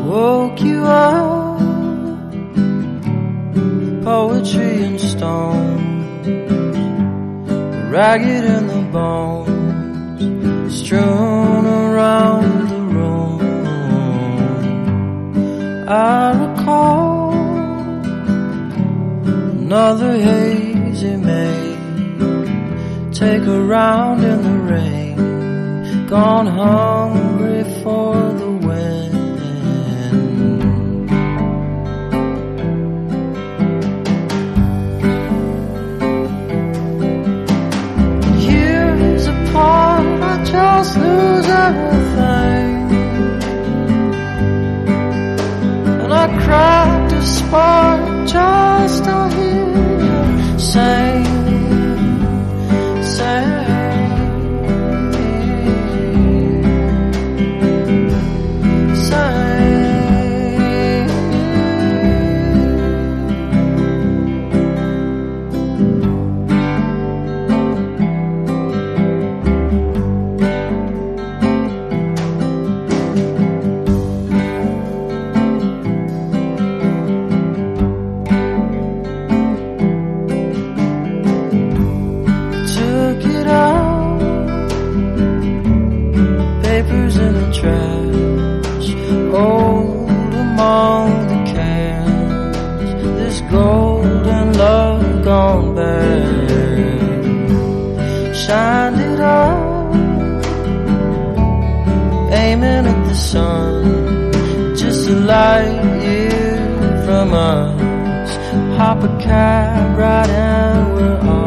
woke you up, poetry and stone, ragged in the bones, strewn around the room. I recall another hazy May, take a round in the rain, gone hungry for the wind. Years apart, I just lose everything, and I cracked a spark just to hear you sing. Papers in the trash, old among the cans, this golden love gone bad. Shined it up, aiming at the sun, just a light year from us. Hop a cab right and we're off.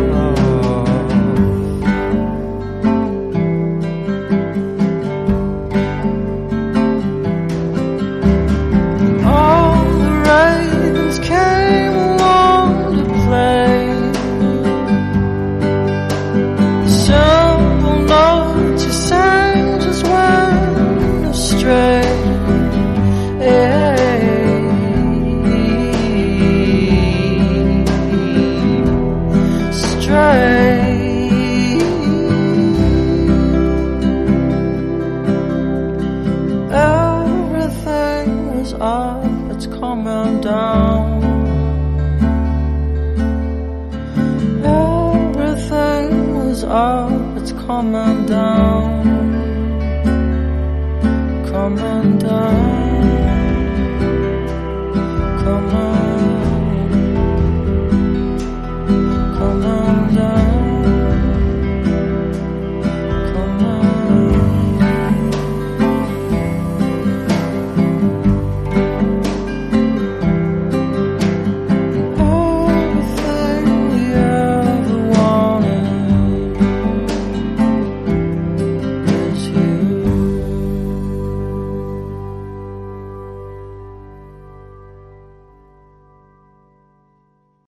Everything was up, it's coming down. Everything was up, it's coming down. Coming down.